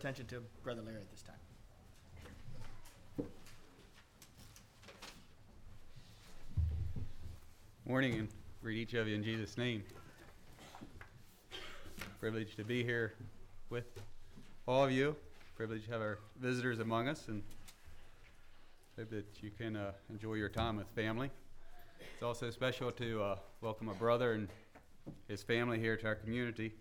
attention to Brother Larry at this time. Morning, and greet each of you in Jesus' name. Privileged to be here with all of you. Privileged to have our visitors among us, and hope that you can enjoy your time with family. It's also special to welcome a brother and his family here to our community.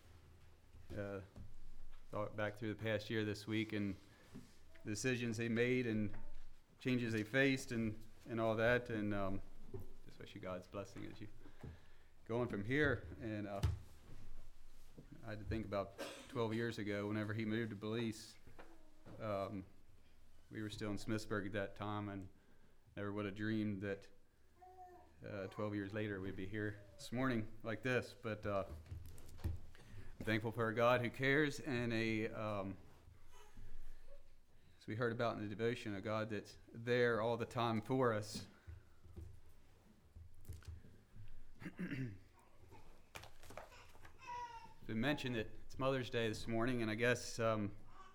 Thought back through the past year this week and the decisions they made and changes they faced and all that, and just wish you God's blessing as you go on from here. And I had to think about 12 years ago, whenever he moved to Belize. We were still in Smithsburg at that time, and never would have dreamed that 12 years later we'd be here this morning like this. But I'm thankful for a God who cares, and as we heard about in the devotion, a God that's there all the time for us. It's been mentioned that it's Mother's Day this morning, and I guess you're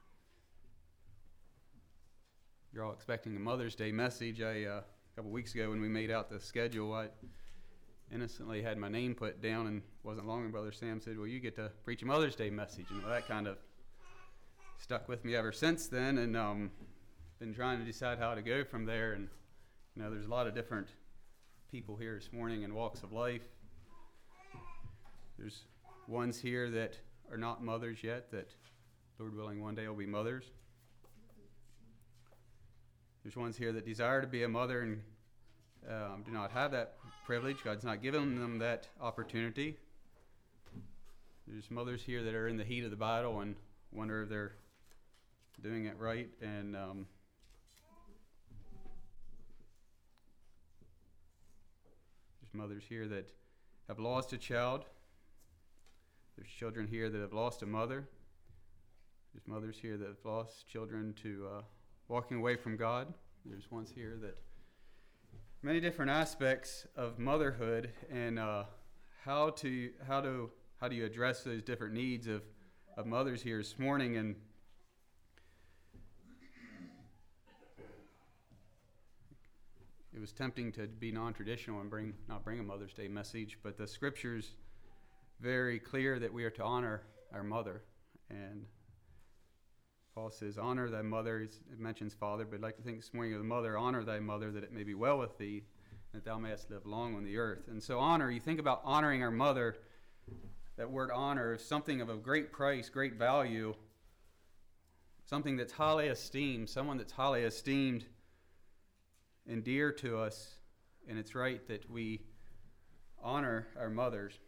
all expecting a Mother's Day message. A couple weeks ago when we made out the schedule, I innocently had my name put down, and wasn't long and Brother Sam said, well, you get to preach a Mother's Day message, and that kind of stuck with me ever since then, and been trying to decide how to go from there. And there's a lot of different people here this morning in walks of life. There's ones here that are not mothers yet, that Lord willing one day will be mothers. There's ones here that desire to be a mother and do not have that privilege. God's not given them that opportunity. There's mothers here that are in the heat of the battle and wonder if they're doing it right. And there's mothers here that have lost a child. There's children here that have lost a mother. There's mothers here that have lost children to walking away from God. There's ones here that many different aspects of motherhood, and how do you address those different needs of mothers here this morning. And it was tempting to be non-traditional and not bring a Mother's Day message, but the Scripture's very clear that we are to honor our mother. And Paul says, honor thy mother. It mentions father, but I'd like to think this morning of the mother. Honor thy mother, that it may be well with thee, that thou mayest live long on the earth. And so honor, you think about honoring our mother, that word honor is something of a great price, great value, something that's highly esteemed, someone that's highly esteemed and dear to us, and it's right that we honor our mothers.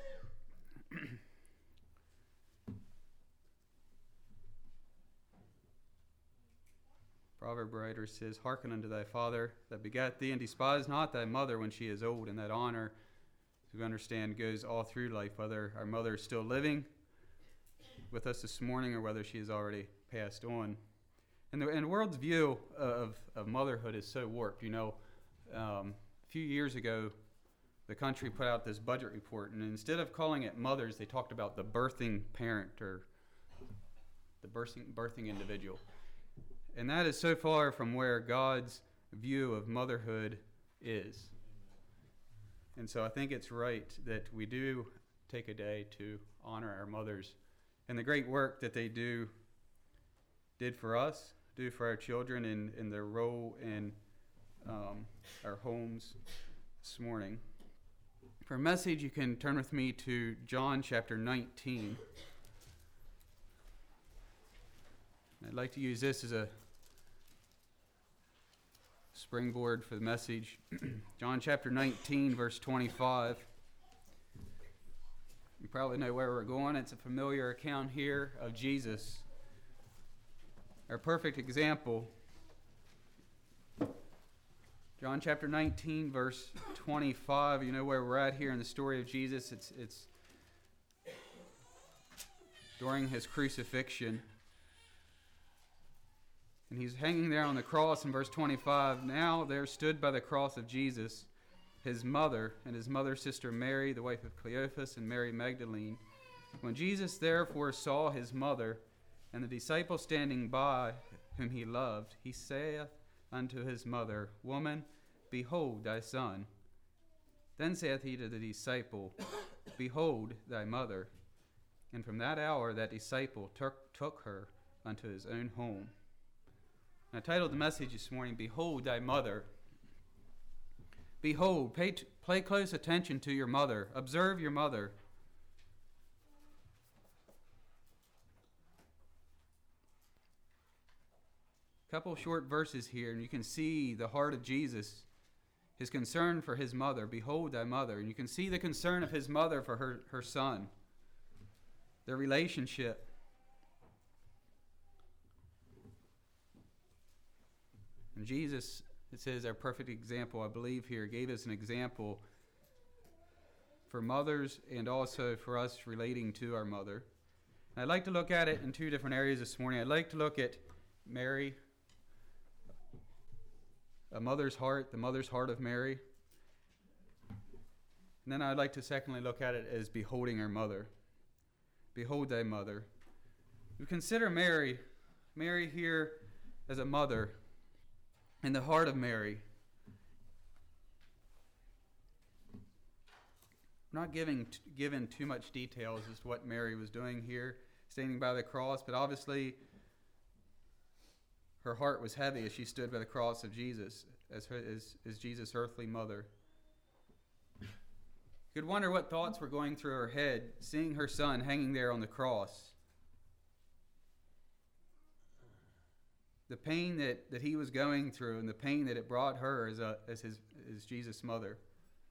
Proverb writer says, hearken unto thy father that begat thee, and despise not thy mother when she is old. And that honor, as we understand, goes all through life, whether our mother is still living with us this morning or whether she has already passed on. And the world's view of motherhood is so warped. A few years ago, the country put out this budget report, and instead of calling it mothers, they talked about the birthing parent or the birthing individual. And that is so far from where God's view of motherhood is. And so I think it's right that we do take a day to honor our mothers and the great work that they did for us, do for our children in their role in our homes this morning. For a message, you can turn with me to John chapter 19. I'd like to use this as a springboard for the message. John chapter 19, verse 25. You probably know where we're going. It's a familiar account here of Jesus, our perfect example. John chapter 19, verse 25. You know where we're at here in the story of Jesus. It's during his crucifixion. And he's hanging there on the cross in verse 25. Now there stood by the cross of Jesus his mother and his mother's sister Mary, the wife of Cleophas, and Mary Magdalene. When Jesus therefore saw his mother And the disciple standing by, whom he loved, he saith unto his mother, Woman, behold thy son. Then saith he to the disciple, Behold thy mother. And from that hour that disciple took her unto his own home. And I titled the message this morning, Behold thy mother. Behold, pay close attention to your mother. Observe your mother. Couple short verses here, and you can see the heart of Jesus, his concern for his mother. Behold thy mother. And you can see the concern of his mother for her son, their relationship. And Jesus, it says, our perfect example, I believe here, gave us an example for mothers and also for us relating to our mother. And I'd like to look at it in two different areas this morning. I'd like to look at Mary, a mother's heart, the mother's heart of Mary. And then I'd like to secondly look at it as beholding her mother. Behold thy mother. We consider Mary here as a mother in the heart of Mary. I'm not given too much details as to what Mary was doing here, standing by the cross, but obviously her heart was heavy as she stood by the cross of Jesus, as Jesus' earthly mother. You could wonder what thoughts were going through her head, seeing her son hanging there on the cross. The pain that he was going through and the pain that it brought her as Jesus' mother.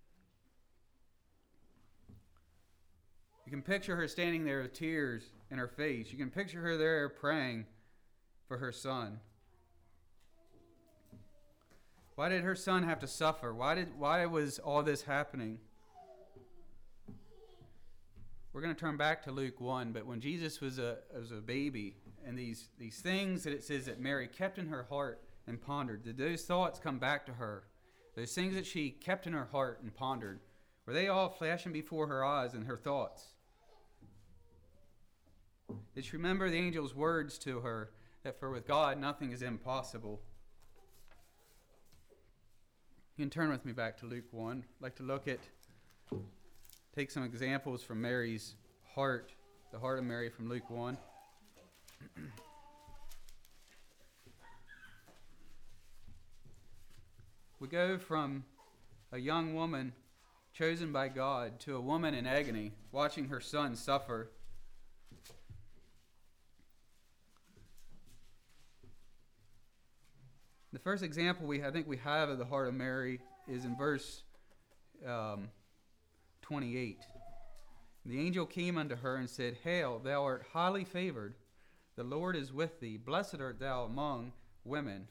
You can picture her standing there with tears in her face. You can picture her there praying for her son. Why did her son have to suffer? Why was all this happening? We're going to turn back to Luke 1, but when Jesus was a baby, and these things that it says that Mary kept in her heart and pondered, did those thoughts come back to her? Those things that she kept in her heart and pondered, were they all flashing before her eyes and her thoughts? Did she remember the angel's words to her, that for with God nothing is impossible? You can turn with me back to Luke 1. I'd like to take some examples from Mary's heart, the heart of Mary from Luke 1. We go from a young woman chosen by God to a woman in agony, watching her son suffer. The first example I think we have of the heart of Mary is in verse 28. The angel came unto her and said, Hail, thou art highly favored. The Lord is with thee. Blessed art thou among women.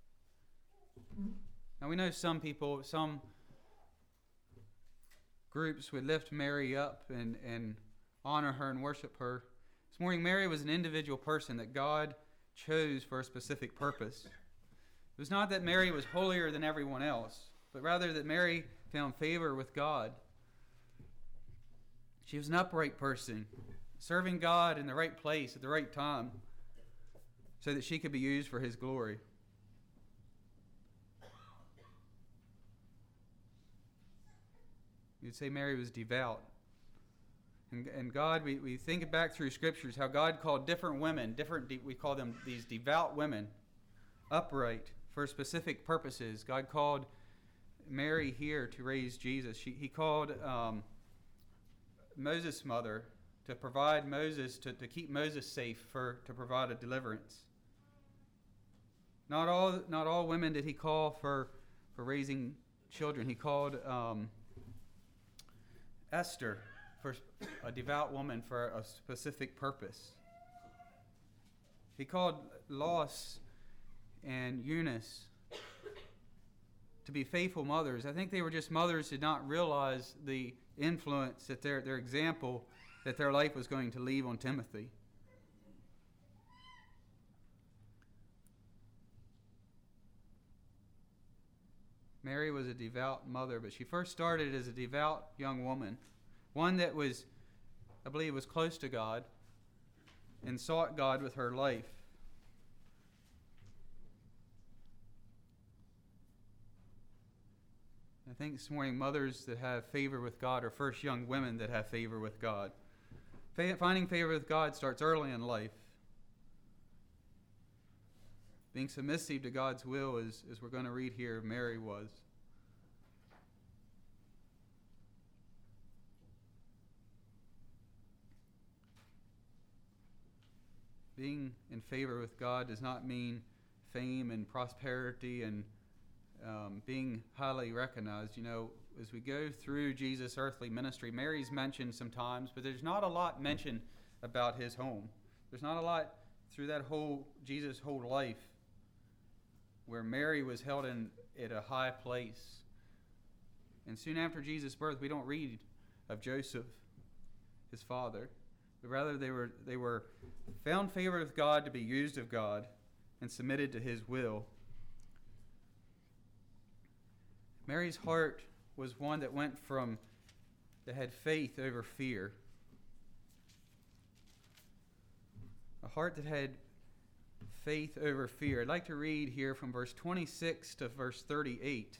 Now we know some groups would lift Mary up and honor her and worship her. This morning, Mary was an individual person that God chose for a specific purpose. It was not that Mary was holier than everyone else, but rather that Mary found favor with God. She was an upright person, serving God in the right place at the right time so that she could be used for His glory. You'd say Mary was devout. And God, we think back through scriptures how God called different women, we call them these devout women, upright for specific purposes. God called Mary here to raise Jesus. He called Moses' mother to provide Moses, to keep Moses safe, to provide a deliverance. Not all women did He call for raising children. He called Esther, for a devout woman, for a specific purpose. He called Lois and Eunice to be faithful mothers. I think they were just mothers who did not realize the influence that their example, that their life was going to leave on Timothy. Mary was a devout mother, but she first started as a devout young woman, one that was, I believe, was close to God. and sought God with her life. I think this morning mothers that have favor with God are first young women that have favor with God. Finding favor with God starts early in life. Being submissive to God's will, as we're going to read here, Mary was. Being in favor with God does not mean fame and prosperity and being highly recognized. You know, as we go through Jesus' earthly ministry, Mary's mentioned sometimes, but there's not a lot mentioned about his home. There's not a lot through that Jesus' whole life where Mary was held at a high place. And soon after Jesus' birth, we don't read of Joseph, his father, but rather they were found favor with God to be used of God and submitted to his will. Mary's heart was one that that had faith over fear. A heart that had faith over fear. I'd like to read here from verse 26 to verse 38.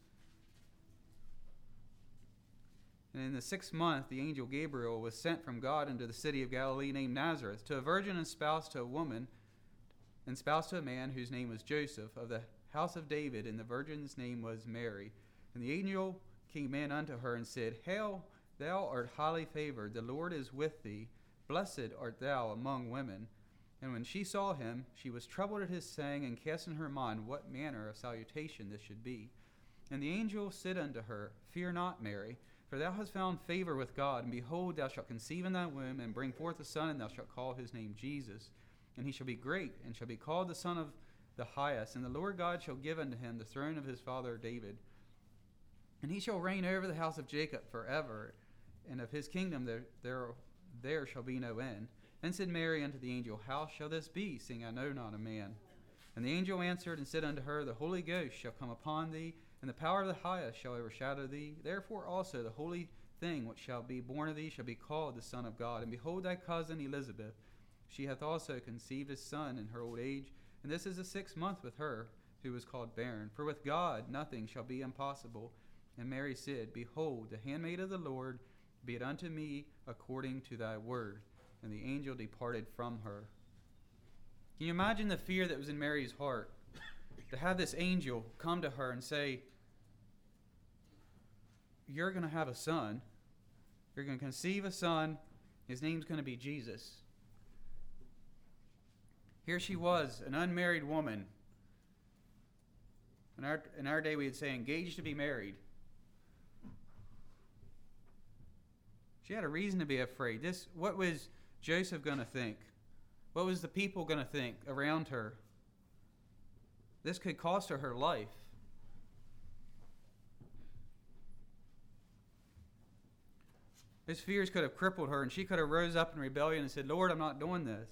And in the 6th month, the angel Gabriel was sent from God into the city of Galilee named Nazareth to a virgin espoused to a woman, espoused to a man whose name was Joseph, of the house of David, and the virgin's name was Mary. And the angel came in unto her and said, Hail, thou art highly favored, the Lord is with thee. Blessed art thou among women. And when she saw him, she was troubled at his saying, and cast in her mind what manner of salutation this should be. And the angel said unto her, Fear not, Mary, for thou hast found favor with God, and behold, thou shalt conceive in thy womb, and bring forth a son, and thou shalt call his name Jesus. And he shall be great, and shall be called the Son of the Highest. And the Lord God shall give unto him the throne of his father David. And he shall reign over the house of Jacob forever, and of his kingdom there shall be no end. Then said Mary unto the angel, How shall this be, seeing I know not a man? And the angel answered and said unto her, The Holy Ghost shall come upon thee, and the power of the Highest shall overshadow thee. Therefore also the holy thing which shall be born of thee shall be called the Son of God. And behold, thy cousin Elizabeth, she hath also conceived a son in her old age, and this is the 6th month with her, who was called barren. For with God nothing shall be impossible. And Mary said, Behold, the handmaid of the Lord, be it unto me according to thy word. And the angel departed from her. Can you imagine the fear that was in Mary's heart? To have this angel come to her and say, You're going to have a son. You're going to conceive a son. His name's going to be Jesus. Here she was, an unmarried woman. In our day, we would say engaged to be married. She had a reason to be afraid. What was Joseph going to think? What was the people going to think around her? This could cost her life. His fears could have crippled her, and she could have rose up in rebellion and said, Lord, I'm not doing this.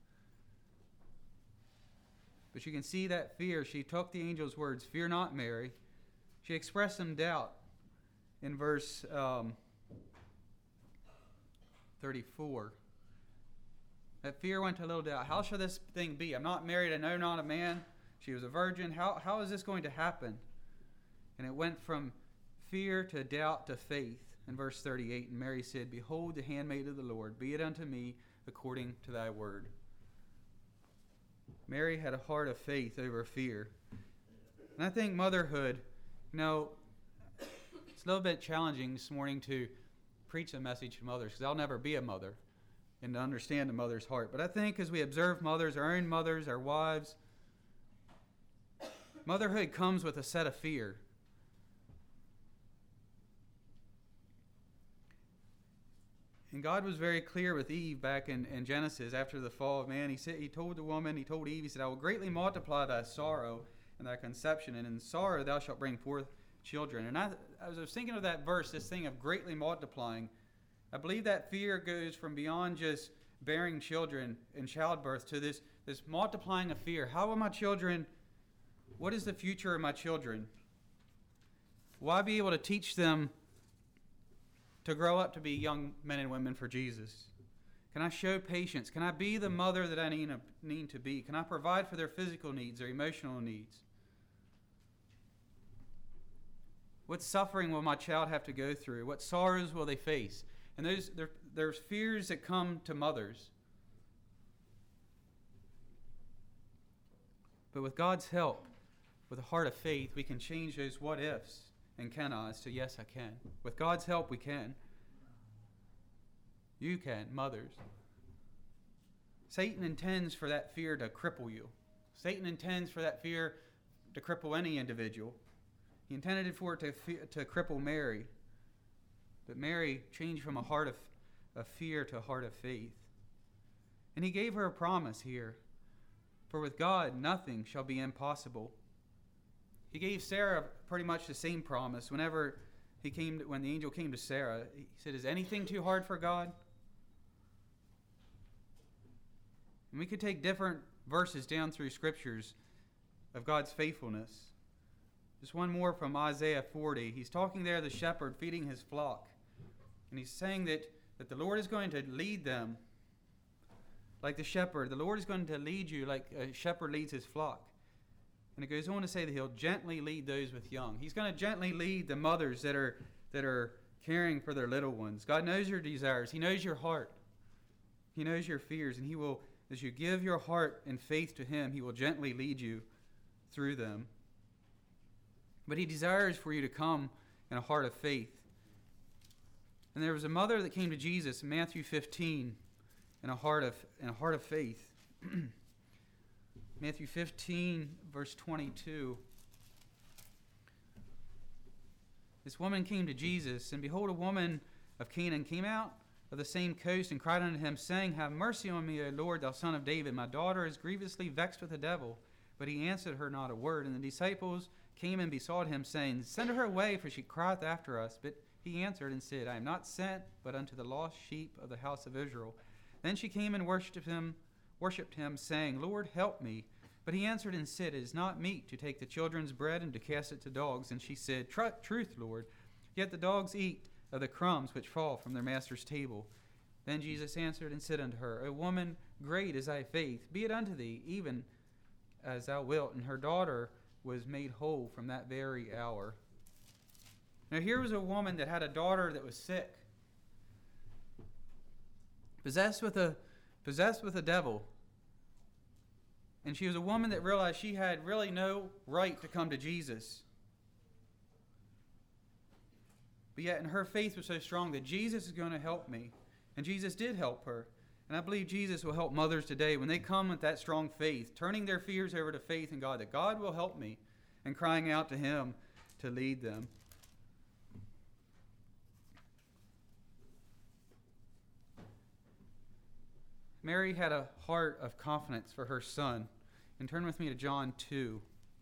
But you can see that fear. She took the angel's words, Fear not, Mary. She expressed some doubt in verse 34. That fear went to a little doubt. How shall this thing be? I'm not married. I know not a man. She was a virgin. How is this going to happen? And it went from fear to doubt to faith. In verse 38, and Mary said, Behold, the handmaid of the Lord, be it unto me according to thy word. Mary had a heart of faith over fear. And I think motherhood, it's a little bit challenging this morning to preach a message to mothers, because I'll never be a mother and to understand a mother's heart. But I think as we observe mothers, our own mothers, our wives, motherhood comes with a set of fear. And God was very clear with Eve back in Genesis after the fall of man. He told Eve, he said, I will greatly multiply thy sorrow and thy conception, and in sorrow thou shalt bring forth children. And as I was thinking of that verse, this thing of greatly multiplying, I believe that fear goes from beyond just bearing children in childbirth to this multiplying of fear. How will my children, what is the future of my children? Will I be able to teach them to grow up to be young men and women for Jesus? Can I show patience? Can I be the mother that I need to be? Can I provide for their physical needs, their emotional needs? What suffering will my child have to go through? What sorrows will they face? And there's fears that come to mothers. But with God's help, with a heart of faith, we can change those what ifs and can-Is to yes, I can. With God's help, we can. You can, mothers. Satan intends for that fear to cripple you. Satan intends for that fear to cripple any individual. He intended for it to cripple Mary. But Mary changed from a heart of fear to a heart of faith. And he gave her a promise here. For with God, nothing shall be impossible. He gave Sarah pretty much the same promise when the angel came to Sarah. He said, is anything too hard for God? And we could take different verses down through scriptures of God's faithfulness. Just one more from Isaiah 40. He's talking there, the shepherd feeding his flock. And he's saying that the Lord is going to lead them like the shepherd. The Lord is going to lead you like a shepherd leads his flock. And it goes on to say that he'll gently lead those with young. He's going to gently lead the mothers that are caring for their little ones. God knows your desires. He knows your heart. He knows your fears. And he will, as you give your heart and faith to him, he will gently lead you through them. But he desires for you to come in a heart of faith. And there was a mother that came to Jesus in Matthew 15 in a heart of faith. Matthew 15, verse 22. This woman came to Jesus, and behold, a woman of Canaan came out of the same coast and cried unto him, saying, have mercy on me, O Lord, thou son of David. My daughter is grievously vexed with the devil. But he answered her not a word. And the disciples came and besought him, saying, send her away, for she crieth after us. But he answered and said, I am not sent, but unto the lost sheep of the house of Israel. Then she came and worshipped him, saying, Lord, help me. But he answered and said, it is not meet to take the children's bread and to cast it to dogs. And she said, truth, Lord, yet the dogs eat of the crumbs which fall from their master's table. Then Jesus answered and said unto her, O woman, great is thy faith, be it unto thee, even as thou wilt. And her daughter was made whole from that very hour. Now here was a woman that had a daughter that was sick, possessed with a devil. And she was a woman that realized she had really no right to come to Jesus. But yet in her faith was so strong that Jesus is going to help me. And Jesus did help her. And I believe Jesus will help mothers today when they come with that strong faith, turning their fears over to faith in God, that God will help me, and crying out to him to lead them. Mary had a heart of confidence for her son. And turn with me to John 2.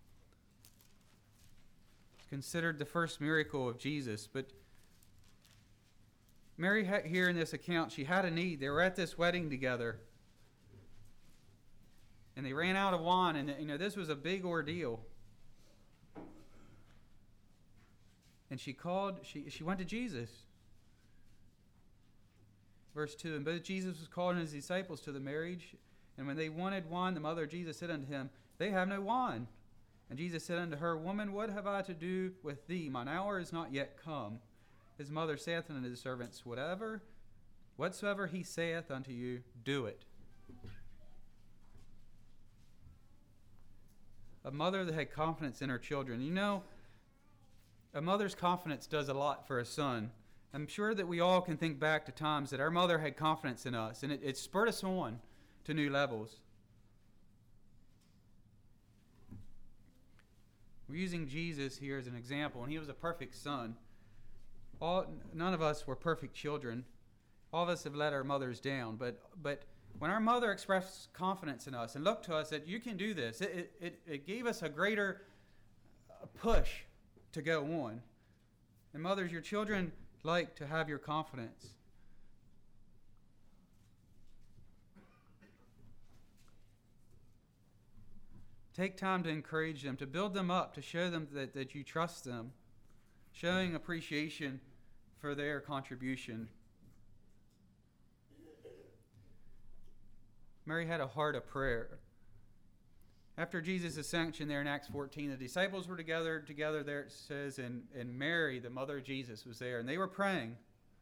It's considered the first miracle of Jesus. But Mary had, here in this account, she had a need. They were at this wedding together. And they ran out of wine. And this was a big ordeal. And she went to Jesus. Verse 2, and both Jesus was called and his disciples to the marriage. And when they wanted wine, the mother of Jesus said unto him, they have no wine. And Jesus said unto her, woman, what have I to do with thee? Mine hour is not yet come. His mother saith unto the servants, whatsoever he saith unto you, do it. A mother that had confidence in her children. You know, a mother's confidence does a lot for a son. I'm sure that we all can think back to times that our mother had confidence in us, and it spurred us on to new levels. We're using Jesus here as an example, and he was a perfect son. None of us were perfect children. All of us have let our mothers down, but when our mother expressed confidence in us and looked to us that you can do this, it gave us a greater push to go on. And mothers, your children like to have your confidence. Take time to encourage them, to build them up, to show them that you trust them, showing appreciation for their contribution. Mary had a heart of prayer. After Jesus' ascension there in Acts 14, the disciples were together there, it says, and Mary, the mother of Jesus, was there, and they were praying.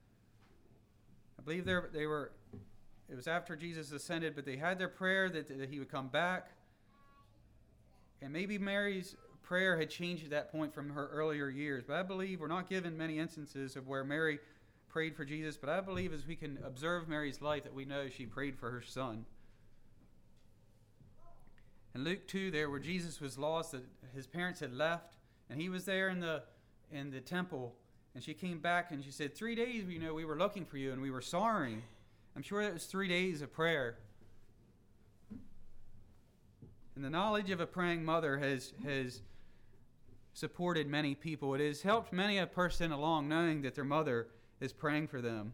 I believe it was after Jesus ascended, but they had their prayer that he would come back. And maybe Mary's prayer had changed at that point from her earlier years. But I believe we're not given many instances of where Mary prayed for Jesus, but I believe as we can observe Mary's life that we know she prayed for her son. In Luke 2 there, where Jesus was lost, that his parents had left, and he was there in the temple, and she came back and she said, 3 days, we were looking for you and we were sorrowing. I'm sure that was 3 days of prayer. And the knowledge of a praying mother has supported many people. It has helped many a person along knowing that their mother is praying for them.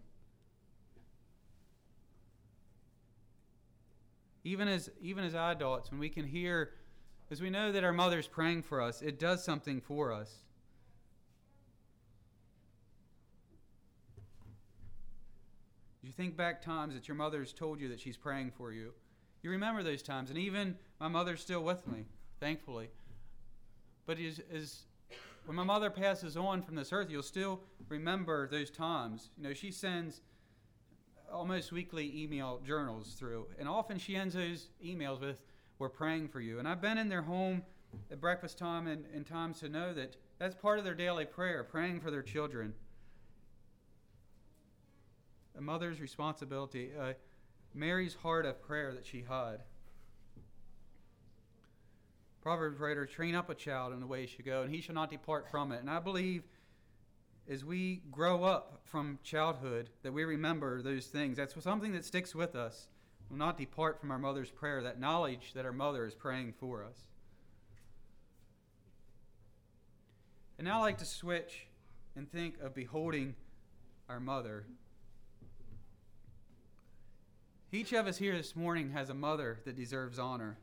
Even as adults, when we can hear, as we know that our mother's praying for us, it does something for us. You think back times that your mother's told you that she's praying for you. You remember those times, and even my mother's still with me, thankfully. But when my mother passes on from this earth, you'll still remember those times. She sends almost weekly email journals through, and often she ends those emails with, "We're praying for you." And I've been in their home at breakfast time and times to know that that's part of their daily prayer, praying for their children. A mother's responsibility, Mary's heart of prayer that she had. Proverbs writer, train up a child in the way he should go, and he shall not depart from it. And I believe as we grow up from childhood that we remember those things. That's something that sticks with us. We'll not depart from our mother's prayer, that knowledge that our mother is praying for us. And now I'd like to switch and think of beholding our mother. Each of us here this morning has a mother that deserves honor.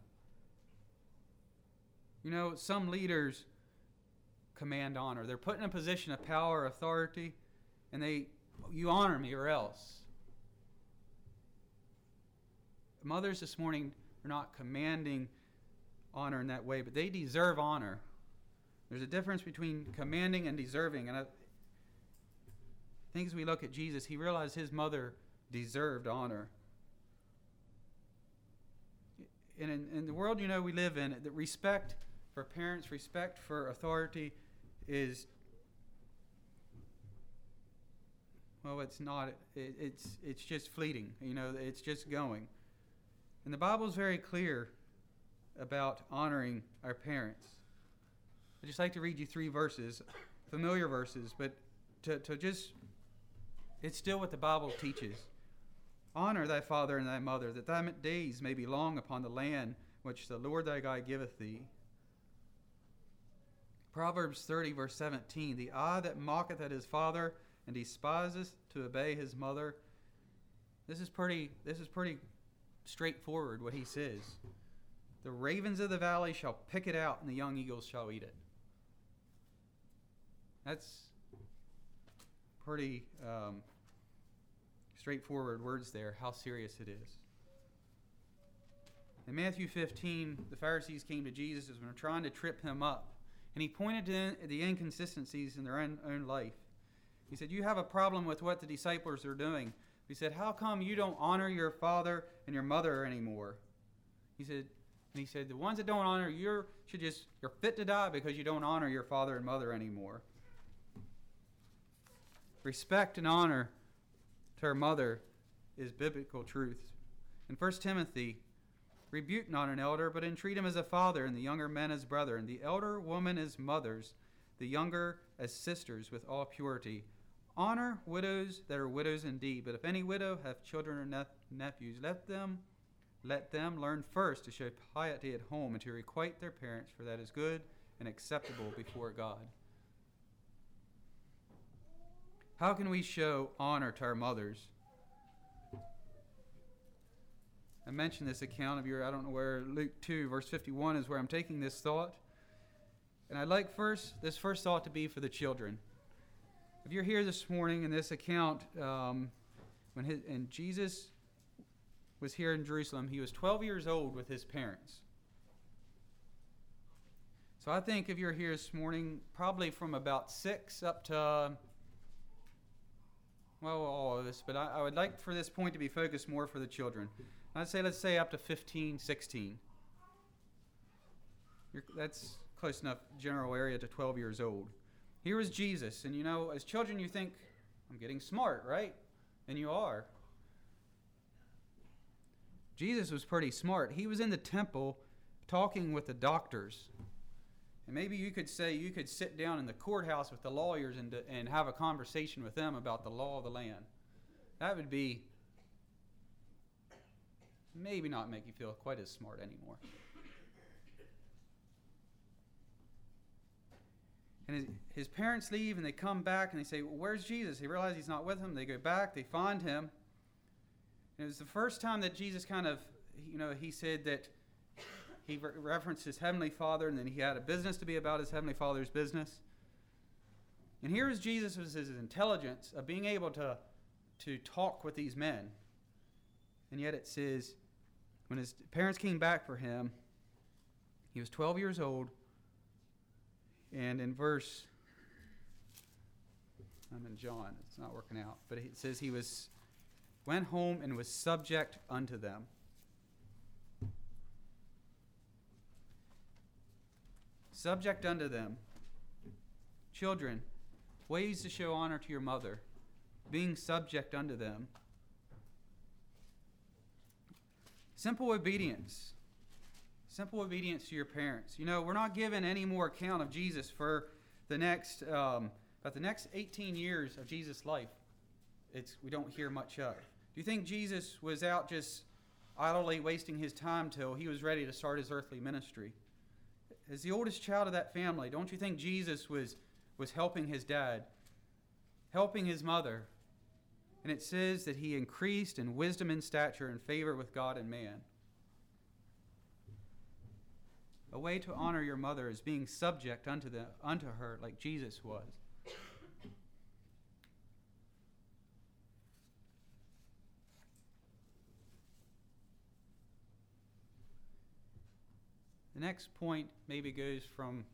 Some leaders command honor. They're put in a position of power, authority, and you honor me or else. Mothers this morning are not commanding honor in that way, but they deserve honor. There's a difference between commanding and deserving. And I think as we look at Jesus, he realized his mother deserved honor. And in the world we live in, the respect for parents, respect for authority is, it's not. It's just fleeting. It's just going. And the Bible is very clear about honoring our parents. I'd just like to read you 3 verses, familiar verses, but it's still what the Bible teaches. Honor thy father and thy mother, that thy days may be long upon the land which the Lord thy God giveth thee. Proverbs 30, verse 17, the eye that mocketh at his father and despiseth to obey his mother. This is pretty straightforward what he says. The ravens of the valley shall pick it out, and the young eagles shall eat it. That's pretty straightforward words there, how serious it is. In Matthew 15, the Pharisees came to Jesus as they were trying to trip him up. And he pointed to the inconsistencies in their own life. He said, you have a problem with what the disciples are doing. He said, how come you don't honor your father and your mother anymore? He said, the ones that don't honor you're fit to die because you don't honor your father and mother anymore. Respect and honor to our mother is biblical truth. In 1 Timothy, rebuke not an elder, but entreat him as a father, and the younger men as brethren, the elder woman as mothers, the younger as sisters with all purity. Honor widows that are widows indeed, but if any widow have children or nephews, let them learn first to show piety at home and to requite their parents, for that is good and acceptable before God. How can we show honor to our mothers? I mentioned this account of I don't know where, Luke 2, verse 51 is where I'm taking this thought. And I'd like this first thought to be for the children. If you're here this morning in this account, when Jesus was here in Jerusalem. He was 12 years old with his parents. So I think if you're here this morning, probably from about 6 up to, well, all of us, but I would like for this point to be focused more for the children. I'd say, let's say up to 15, 16. That's close enough general area to 12 years old. Here was Jesus, and as children you think, I'm getting smart, right? And you are. Jesus was pretty smart. He was in the temple talking with the doctors. And maybe you could say you could sit down in the courthouse with the lawyers and have a conversation with them about the law of the land. That would be maybe not make you feel quite as smart anymore. And his parents leave and they come back and they say, well, where's Jesus? They realize he's not with them. They go back, they find him. And it was the first time that Jesus kind of, he said that he referenced his heavenly Father, and then he had a business to be about his heavenly Father's business. And here is Jesus with his intelligence of being able to talk with these men. And yet it says, when his parents came back for him, he was 12 years old. And in verse, I'm in John, it's not working out, but it says he went home and was subject unto them. Subject unto them. Children, ways to show honor to your mother. Being subject unto them. Simple obedience. Simple obedience to your parents. We're not given any more account of Jesus for the next, about the next 18 years of Jesus' life. We don't hear much of. Do you think Jesus was out just idly wasting his time till he was ready to start his earthly ministry? As the oldest child of that family, don't you think Jesus was helping his dad, helping his mother? And it says that he increased in wisdom and stature and favor with God and man. A way to honor your mother is being subject unto her like Jesus was. The next point maybe goes from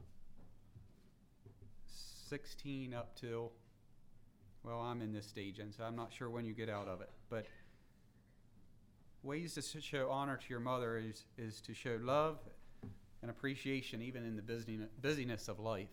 16 up till, well, I'm in this stage, and so I'm not sure when you get out of it. But ways to show honor to your mother is to show love and appreciation even in the busyness of life.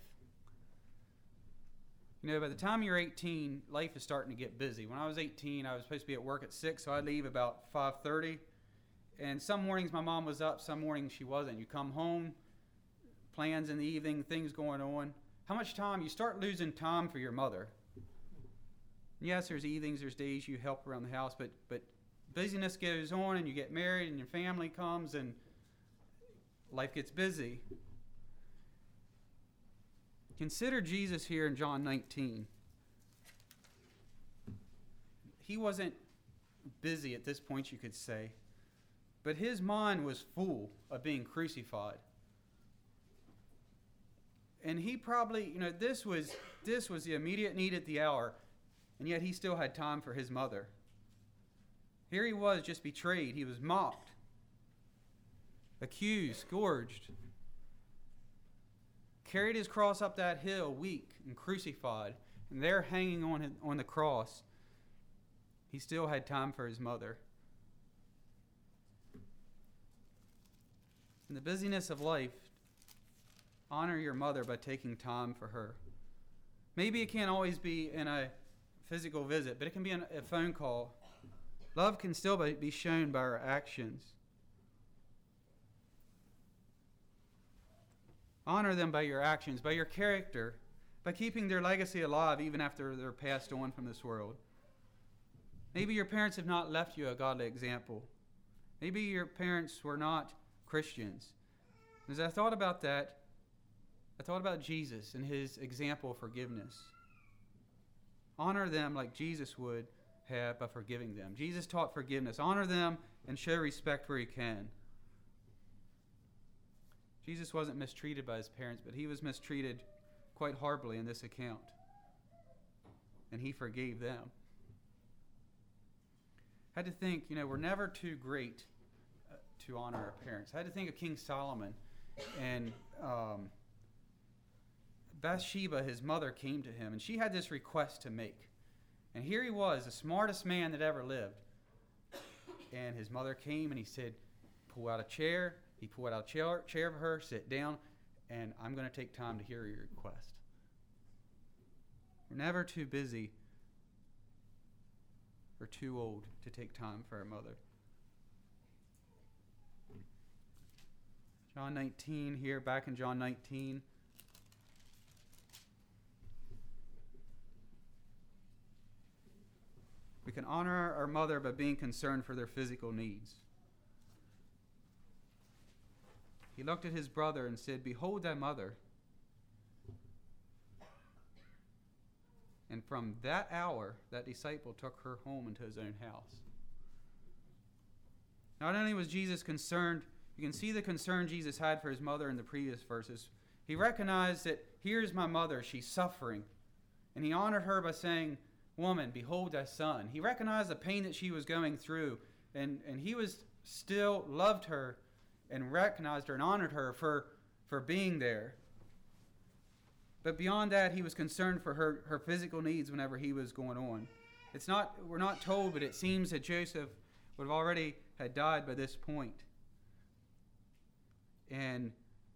By the time you're 18, life is starting to get busy. When I was 18, I was supposed to be at work at 6, so I'd leave about 5:30. And some mornings my mom was up, some mornings she wasn't. You come home, plans in the evening, things going on. How much time? You start losing time for your mother. Yes, there's evenings, there's days you help around the house, but busyness goes on and you get married and your family comes and life gets busy. Consider Jesus here in John 19. He wasn't busy at this point, you could say. But his mind was full of being crucified. And he probably, this was the immediate need at the hour, and yet he still had time for his mother. Here he was just betrayed. He was mocked, accused, scourged, carried his cross up that hill, weak and crucified, and there hanging on the cross, he still had time for his mother. In the busyness of life, honor your mother by taking time for her. Maybe it can't always be in a physical visit, but it can be a phone call. Love can still be shown by our actions. Honor them by your actions, by your character, by keeping their legacy alive even after they're passed on from this world. Maybe your parents have not left you a godly example. Maybe your parents were not Christians. As I thought about that, I thought about Jesus and his example of forgiveness. Honor them like Jesus would have by forgiving them. Jesus taught forgiveness. Honor them and show respect where you can. Jesus wasn't mistreated by his parents, but he was mistreated quite horribly in this account. And he forgave them. I had to think, we're never too great to honor our parents. I had to think of King Solomon, and Bathsheba, his mother, came to him, and she had this request to make. And here he was, the smartest man that ever lived. And his mother came, and he said, pull out a chair. He pulled out a chair for her, sit down, and I'm going to take time to hear your request. We're never too busy or too old to take time for our mother. John 19 here, back in John 19. We can honor our mother by being concerned for their physical needs. He looked at his brother and said, behold thy mother. And from that hour, that disciple took her home into his own house. Not only was Jesus concerned, you can see the concern Jesus had for his mother in the previous verses. He recognized that here's my mother, she's suffering. And he honored her by saying, woman, behold thy son. He recognized the pain that she was going through, and he was still loved her and recognized her and honored her for being there. But beyond that, he was concerned for her physical needs whenever he was going on. We're not told, but it seems that Joseph would have already had died by this point. And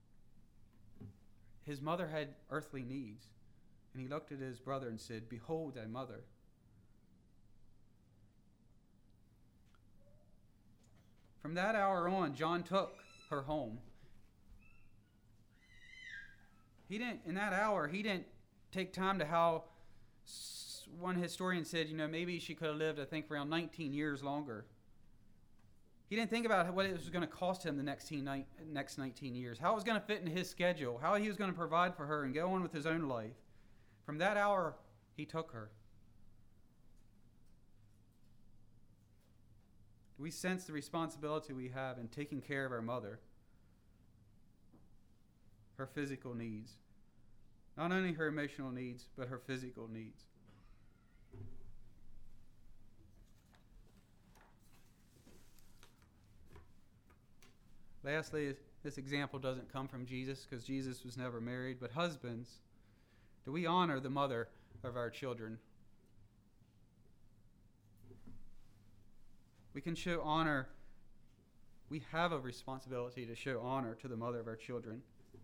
his mother had earthly needs. And he looked at his brother and said, behold thy mother. From that hour on, John took her home. In that hour, he didn't take time to how one historian said, maybe she could have lived, I think, around 19 years longer. He didn't think about what it was going to cost him the next 19 years, how it was going to fit into his schedule, how he was going to provide for her and go on with his own life. From that hour, he took her. Do we sense the responsibility we have in taking care of our mother? Her physical needs. Not only her emotional needs, but her physical needs. Lastly, this example doesn't come from Jesus because Jesus was never married, but husbands, do we honor the mother of our children? We can show honor. We have a responsibility to show honor to the mother of our children.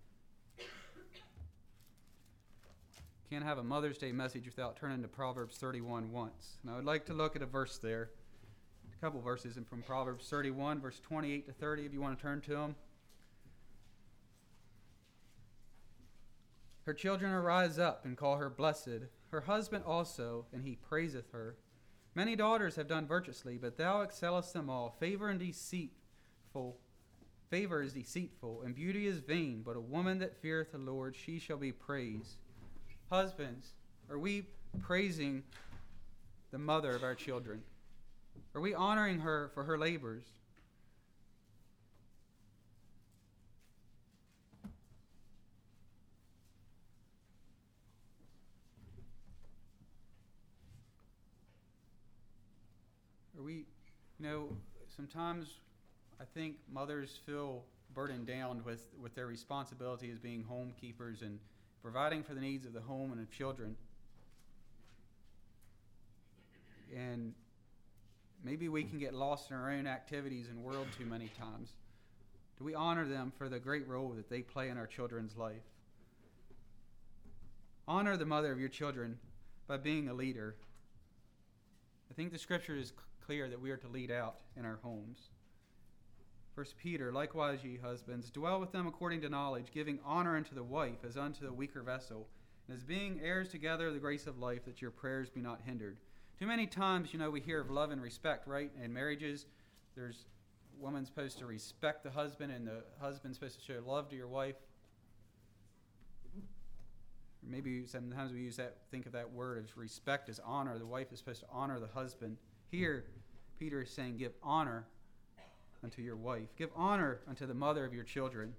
Can't have a Mother's Day message without turning to Proverbs 31 once. And I would like to look at a verse there, a couple verses from Proverbs 31, verse 28 to 30, if you want to turn to them. Her children arise up and call her blessed, her husband also, and he praiseth her. Many daughters have done virtuously, but thou excellest them all. Favor is deceitful, and beauty is vain, but a woman that feareth the Lord, she shall be praised. Husbands, are we praising the mother of our children? Are we honoring her for her labors? Are we, sometimes I think mothers feel burdened down with their responsibility as being homekeepers and providing for the needs of the home and of children. And maybe we can get lost in our own activities and world too many times. Do we honor them for the great role that they play in our children's life? Honor the mother of your children by being a leader. I think the scripture is clear that we are to lead out in our homes. 1 Peter, likewise ye husbands, dwell with them according to knowledge, giving honor unto the wife as unto the weaker vessel, and as being heirs together of the grace of life, that your prayers be not hindered. Too many times, we hear of love and respect, right? In marriages, there's woman's supposed to respect the husband, and the husband's supposed to show love to your wife. Or maybe sometimes we think of that word as respect as honor. The wife is supposed to honor the husband. Here, Peter is saying, give honor unto your wife. Give honor unto the mother of your children.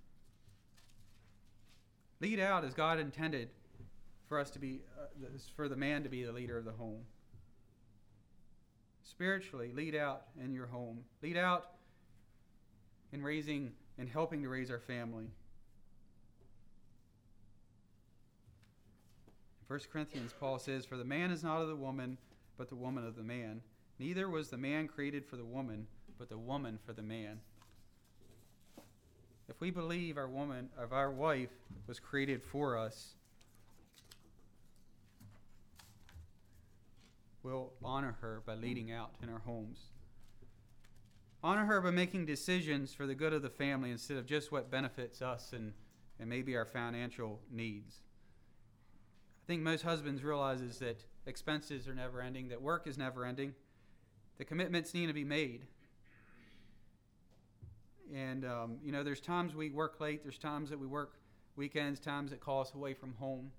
Lead out as God intended for us to be, for the man to be the leader of the home. spiritually lead out in your home. Lead out in raising and helping to raise our family. In 1 Corinthians, Paul says, "For the man is not of the woman, but the woman of the man. Neither was the man created for the woman, but the woman for the man." If we believe our wife was created for us, we'll honor her by leading out in our homes. Honor her by making decisions for the good of the family instead of just what benefits us and maybe our financial needs. I think most husbands realize that expenses are never ending, that work is never ending, the commitments need to be made. And, there's times we work late, there's times that we work weekends, times that call us away from home.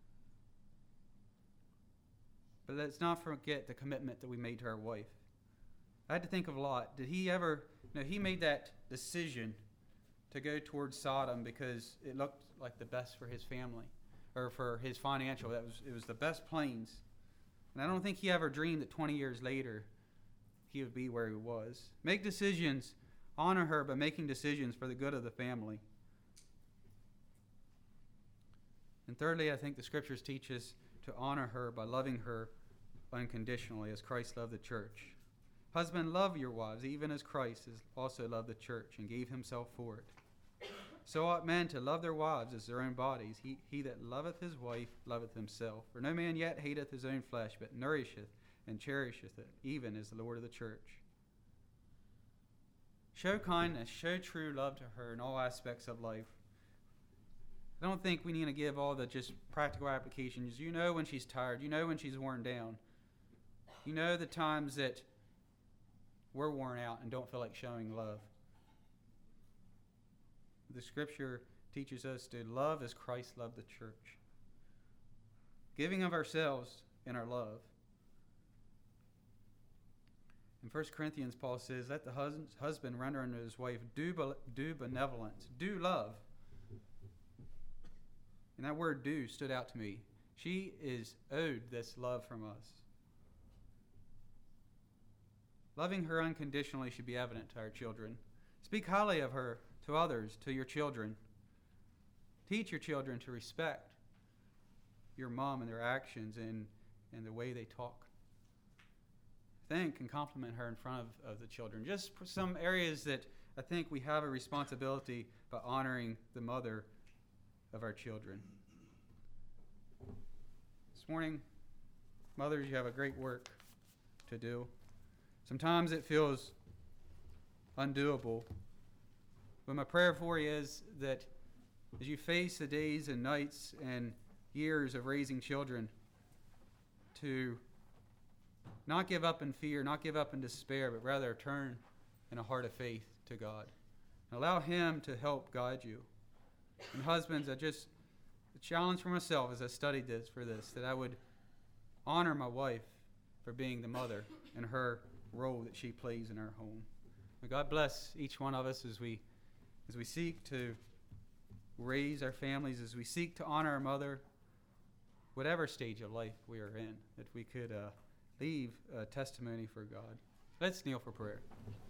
But let's not forget the commitment that we made to our wife. I had to think of Lot. Did he ever, he made that decision to go towards Sodom because it looked like the best for his family, or for his financial. It was the best plains. And I don't think he ever dreamed that 20 years later he would be where he was. Make decisions, honor her by making decisions for the good of the family. And thirdly, I think the scriptures teach us to honor her by loving her unconditionally as Christ loved the church. Husband, love your wives, even as Christ has also loved the church and gave himself for it. So ought men to love their wives as their own bodies. He that loveth his wife loveth himself. For no man yet hateth his own flesh, but nourisheth and cherisheth it, even as the Lord of the church. Show kindness, show true love to her in all aspects of life. I don't think we need to give all the just practical applications. You know when she's tired. You know when she's worn down. You know the times that we're worn out and don't feel like showing love. The scripture teaches us to love as Christ loved the church. Giving of ourselves in our love. In 1 Corinthians, Paul says, "Let the husband render unto his wife due benevolence, due love." And that word "due" stood out to me. She is owed this love from us. Loving her unconditionally should be evident to our children. Speak highly of her to others, to your children. Teach your children to respect your mom and their actions and the way they talk. Thank and compliment her in front of the children. Just some areas that I think we have a responsibility by honoring the mother of our children. This morning, mothers, you have a great work to do. Sometimes it feels undoable. But my prayer for you is that as you face the days and nights and years of raising children, to not give up in fear, not give up in despair, but rather turn in a heart of faith to God. And allow Him to help guide you. And husbands, the challenge for myself as I studied this, that I would honor my wife for being the mother and her role that she plays in our home. May God bless each one of us as we seek to raise our families, as we seek to honor our mother, whatever stage of life we are in, that we could leave a testimony for God. Let's kneel for prayer.